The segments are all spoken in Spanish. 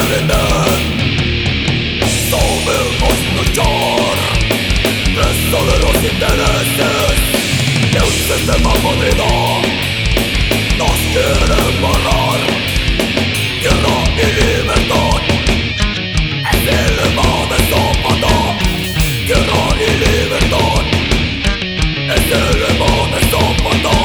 rinden. Sabemos luchar, presa de los intereses de un sistema podrido. Nos quieren barrar tierra y libertad. Es el lema de Zapata. Tierra y libertad. Es el lema de Zapata.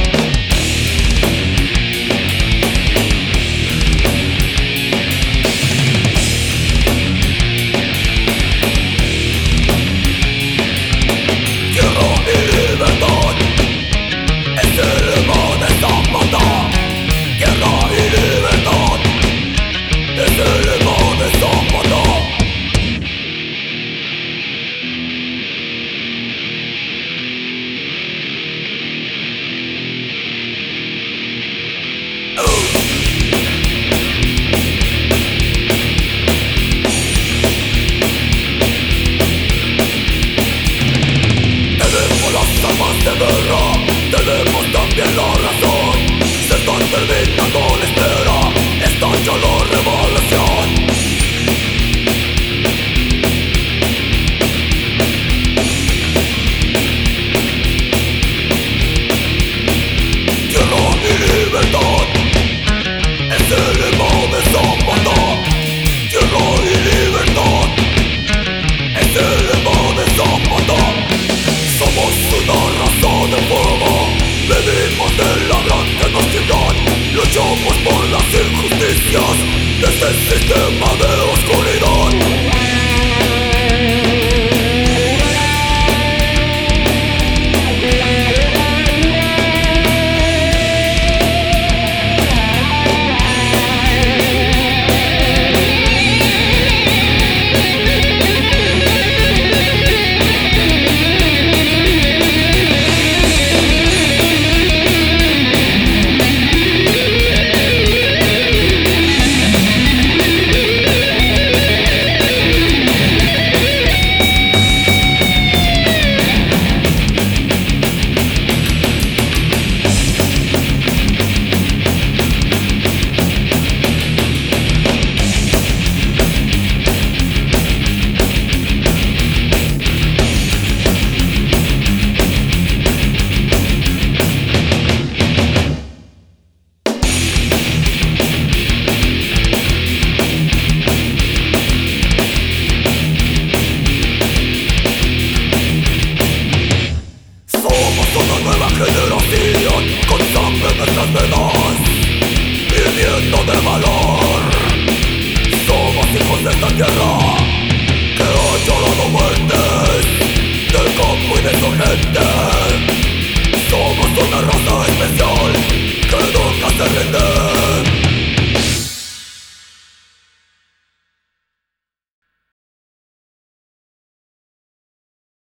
Tenemos también la razón. Se está terminando la espera. Estalla la revolución. Tierra y libertad. Es el lema de Zapata. Tierra y libertad. Es el lema de Zapata. Somos una raza de fuego. Venimos de la gran genocidio. Luchamos por las injusticias de este sistema de oscuridad. Con sangre en nuestras venas, viviendo de valor. Somos hijos de esta tierra que ha llorado muertes del campo y de su gente.